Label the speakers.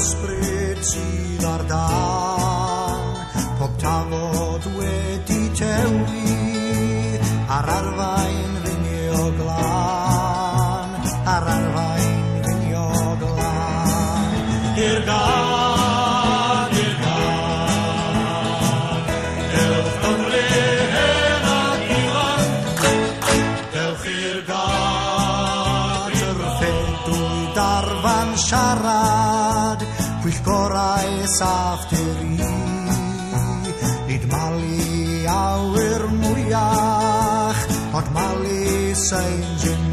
Speaker 1: ysbryd sydd ar dan, pob tafod wedi tewi, ar arfain finio glan, ar arfain finio glan. I'r gan, ewch Gymru hen ac ifanc, ewch i'r gan, yr ffedwy darfan siarad, pwyllgorau saffderi, nid malu awyr mwyach, ond malu Saint Jim